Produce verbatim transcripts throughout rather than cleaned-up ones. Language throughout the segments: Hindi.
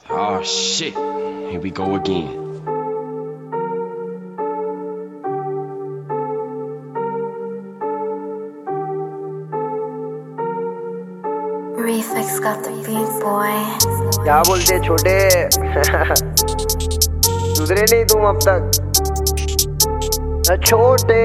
Oh shit, here we go again. Reflex got the beat, boy. क्या बोलते छोटे सुधरे नहीं तुम अब तक छोटे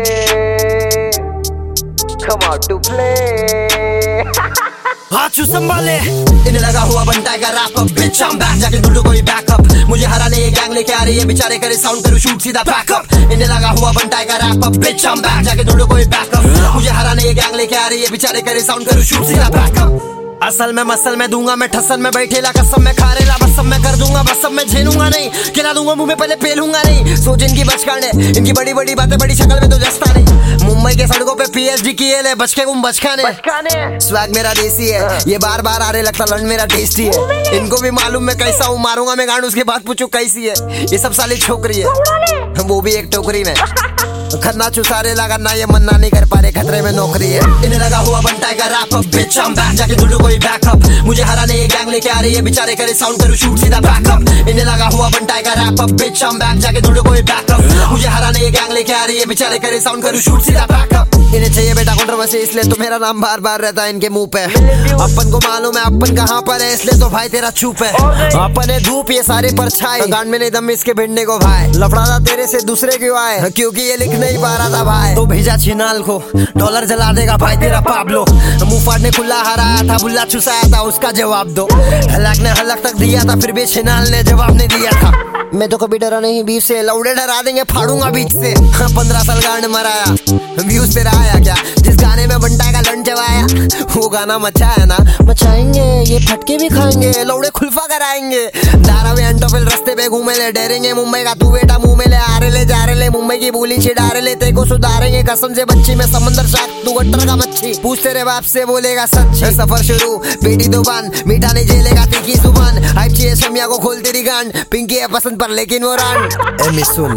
come out to play Hathu संभाले इन्हें लगा हुआ बनता का wrap up bitch I'm back जाके ढूंढो कोई बैकअप मुझे हराने ये गैंग लेके आ रही है बेचारे करे साउंड करूँ शूट सीधा बैकअप इन्हें लगा हुआ बनता का wrap up bitch I'm back जाके ढूंढो कोई बैकअप मुझे हराने ये गैंग लेके आ रही है बेचारे करे साउंड करूँ शूट सीधा बैकअप असल में मसल में दूंगा मैं ठसल में बैठेला कसम में खारेला बस सब मैं कर दूंगा बस सब मैं झेलूंगा नहीं खिला दूंगा मुंह में पहले पेलूंगा नहीं सोच इनकी बचकाने इनकी बड़ी बड़ी बातें बड़ी शक्ल में तो जस्ता नहीं मुंबई के सड़कों पे पीएचडी किए ले बचके गुम बचकाने स्वैग मेरा देसी है ये बार बार आ रहे लगता लंड मेरा टेस्टी है इनको भी मालूम मैं कैसा हूँ मारूंगा मैं गांड उसके बाद पूछू कैसी है ये सब साली छोकरी है वो भी एक टोकरी में खन्ना चुसारे लगा ना ये मन्ना नहीं कर पा रहे खतरे में नौकरी है इन्हें लगा हुआ बनता है wrap up bitch I'm back जाके ढूंढो कोई बैकअप मुझे हराने ये गैंग लेके आ रही है बेचारे करे साउंड करूँ शूट सीधा बैकअप इन्हें लगा हुआ बनता है wrap up bitch I'm back जाके ढूंढो कोई बैकअप मुझे हराने ये गैंग लेके आ रही है बेचारे करे साउंड करूँ शूट सीधा बैकअप इन्हें चाहिए बेटा कंट्रोवर्सी इसलिए तो मेरा नाम बार बार रहता है इनके मुंह पे अपन को मालूम है अपन कहाँ पर है इसलिए तो भाई तेरा चुप है अपन है धूप ये सारे परछाई गांड में नहीं दम इसके भिड़ने को भाई लफड़ा तेरे से दूसरे क्यों आए क्योंकि ये लिख नहीं पा रहा था भाई तो भेजा छिनाल को डॉलर जला देगा भाई तेरा पाब्लो मुंह फाड़ने खुला हराया था बुल्ला चुसाया था उसका जवाब दो हलक ने हलक तक दिया था फिर भी छिनाल ने जवाब नहीं दिया था मैं तो कभी डरा नहीं बीच से लौड़े डरा देंगे फाड़ूंगा बीच से पंद्रह साल गांड मराया व्यूज तेरा आया क्या जिस गाने में बंटा का लंच जवाया वो गाना मचाया ना मचाएंगे ये फटके भी खाएंगे लौड़े खुलफा कराएंगे धारावी अंटोफिल रास्ते पे घूमे ले डरेंगे मुंबई का तू बेटा मुंह में ले आ रहे ले जा रहे ले मुंबई की बोली छिड़ा रहे ले तेको सुधारेंगे कसम से बच्ची में समंदर शाक तू गट्टर का मच्छी पूछ तेरे बाप से बोलेगा सच सफर शुरू बेटी दुबान मीठा नहीं झेलेगा तीखी जुबान हाइप चाहिए शमिया को खोल तेरी गांड पिंकी है पसंद पर लेकिन वो रान ए सुन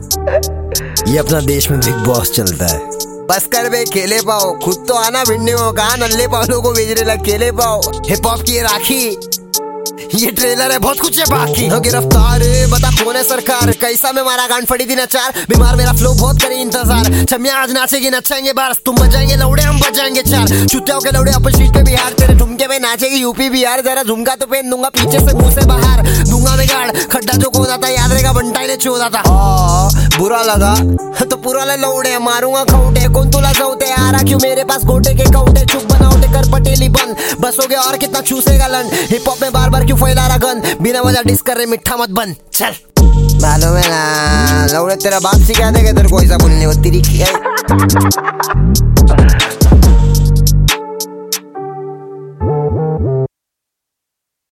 ये अपना देश में बिग बॉस चलता है बस कर बे खेले पाओ खुद तो आना भिड़ने हो कहा नल्ले पालों को भेज रहे खेले पाओ हिप हॉप की राखी ये ट्रेलर है बहुत कुछ है बाकी गिरफ्तार बता कौन है सरकार कैसा में मारा गांड फड़ी थी नचार बीमार मेरा फ्लो बहुत करे इंतजार छमिया आज नाचेगी नचाएंगे बारस तुम बजाएंगे लौड़े हम बजाएंगे चार चुतियाओं के लौड़े अपन स्ट्रीट पे बिहार तेरे ठुमके में नाचेगी यूपी बिहार जरा झुमका तो पहन दूंगा पीछे से मुंह से बाहर दूंगा मैं गाड़ खड्डा जो खोदा था याद रहेगा बंटाई ने छोड़ा था बुरा लगा तो पूरा ले लौड़े मारूंगा खौटे कौन तुला सौते आ रहा क्यों मेरे पास गोटे के कौटे चुप बनाओटे कर पटेली बंद बस हो गया और कितना चूसेगा लन हिप हॉप में बार बार क्यों फैला रहा गन बिना वजह डिस कर रहे मिठा मत बन चल मालूम है ना लौड़े तेरा बाप सिखा देगा तेरे को ऐसा बोलने को तेरी